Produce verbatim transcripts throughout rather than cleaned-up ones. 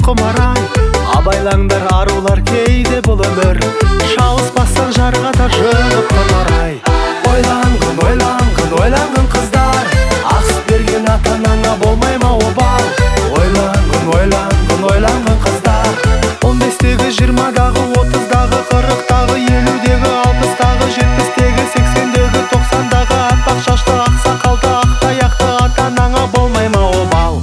құмарай. Абайлаңдар арулар кейде бұл өмір, шауыспастан жарға да жығып құмарай. Ойланғын, ойланғын, ойланғын қыздар, ақыс берген ата-анаңа болмай ма обал? Ойланғын, ойланғын, ойланғын қыздар, он бестегі, жиырмадағы, отыздағы, қырықтағы, елудегі, алпыстағы, жетпістегі, сексендегі, тоқсандағы, аппақ шашты, ақсақалды, ақтаяқты ата-анаңа болмай ма обал?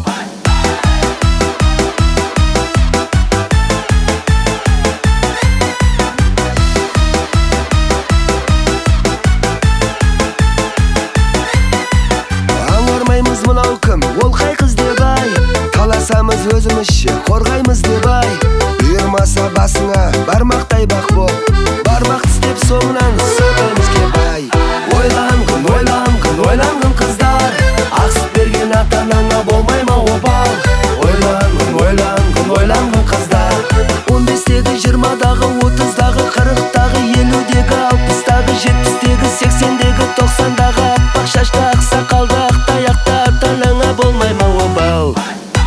Аңғармаймыз мынау кім, ол қай қыз деп ай, таласамыз өзімізше қорғаймыз деп ай. Бұйырмаса басыңа бармақтай бақ боп, бармақ тістеп соңынан сотаймыз кеп ай. Ойланғын, ойланғын, ойланғын қыздар, ақыс берген ата-анаңа болмай ма обал? Ойланғын, ойланғын, ойланғын қыздар, он бестегі, жиырмадағы, отыздағы, қырықтағы, елудегі, алпыстағы, жетпістегі, сексендегі, тоқсандағы, аппақ шашты, ақсақалды, ақтаяқты ата-анаңа болмай ма обал?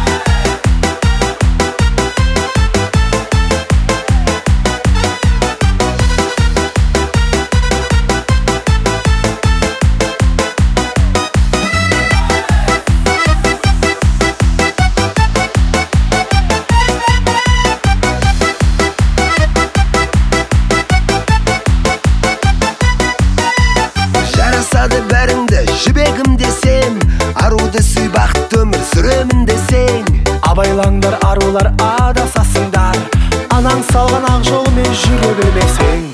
Жарасады бәріңді жібегім десем, аруды сүй бақытты өмір сүремін десең. Абайлаңдар арулар адасасыңдар, анаң салған ақ жолмен жүре бермесең.